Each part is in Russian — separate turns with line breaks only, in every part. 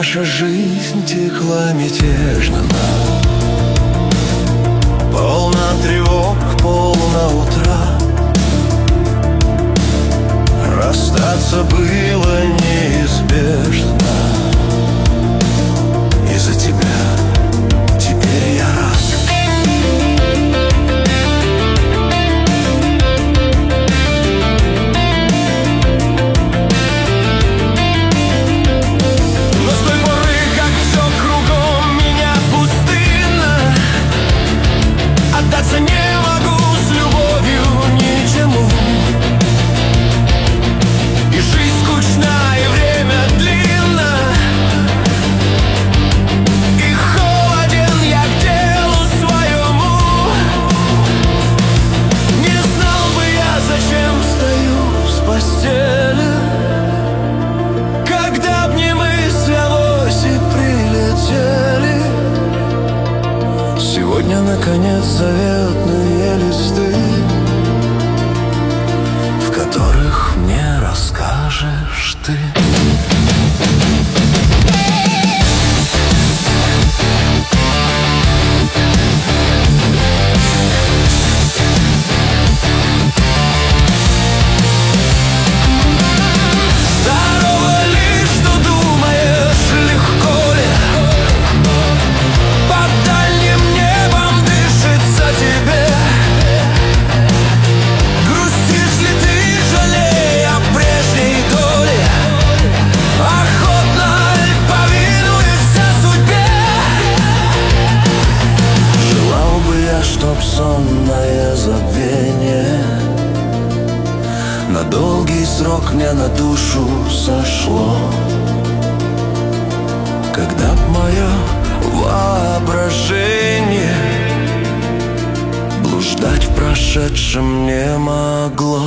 наша жизнь текла мятежно нам. Полна тревог, полна утра. Расстаться было неизбежно. Из-за тебя теперь я рад. Отдаться не могу с любовью ничему. И жизнь скучна, и время длинно, и холоден я к делу своему. Не знал бы я, зачем встаю с постели, когда б не мысль авось и прилетели. Сегодня, наконец, заветные листы, в которых мне расскажешь ты. Здорово ли, что думаешь, легко ли? Под дальним небом дышится тебе. Грустишь ли ты, жалея о прежней доле? Охотно ли повинуешься судьбе? Желал бы я, чтоб сонное забвение на долгий срок мне на душу сошло, когда б мое воображение блуждать в прошедшем не могло.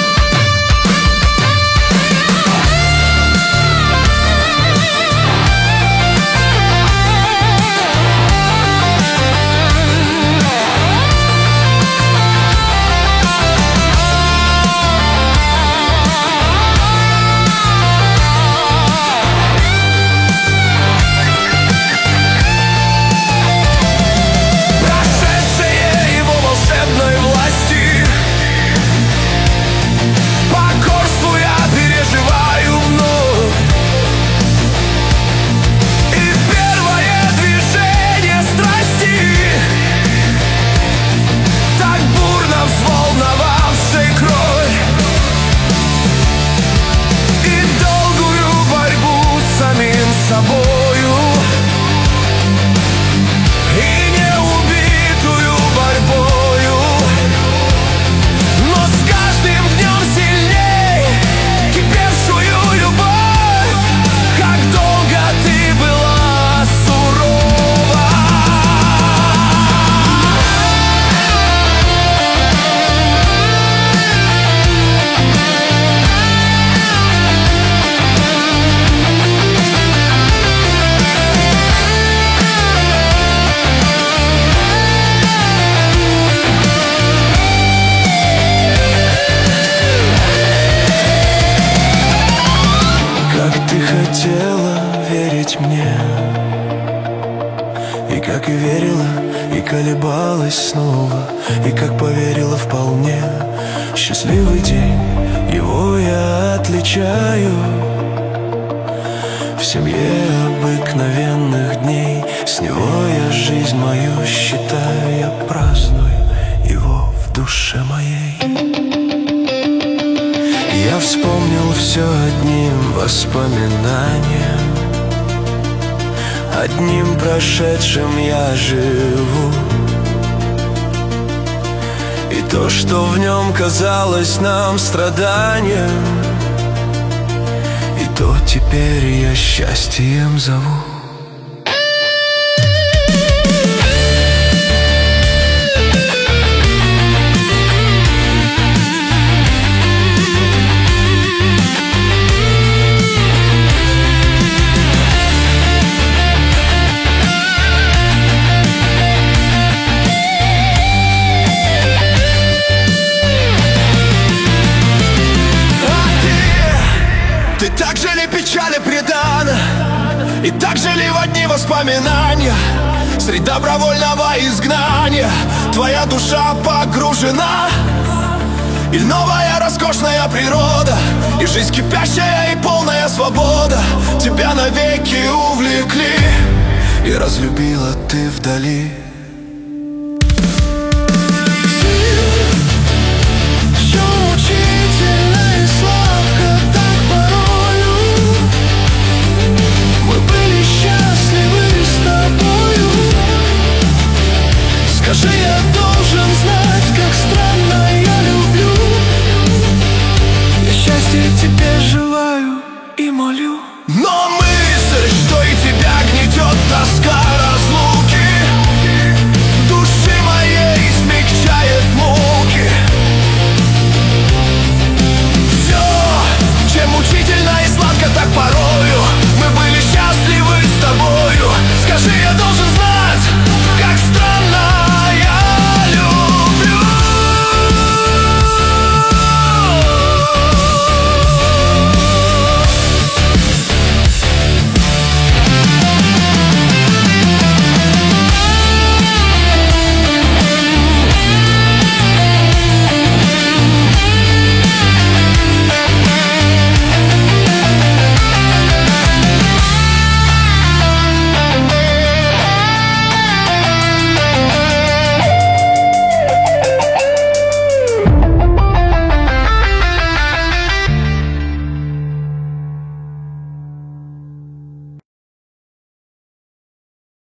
Хотела верить мне, и как и верила, и колебалась снова, и как поверила вполне. Счастливый день, его я отличаю в семье обыкновенных дней. С него я жизнь мою считаю, я праздную его в душе моей. Я вспомнил все одним воспоминанием, одним прошедшим я живу. И то, что в нем казалось нам страданием, и то теперь я счастьем зову. И так воспоминания средь добровольного изгнания. Твоя душа погружена, и новая роскошная природа, и жизнь кипящая и полная свобода тебя навеки увлекли, и разлюбила ты вдали. Скажи, я должен знать, как странно я люблю. Я счастья тебе желаю и молю.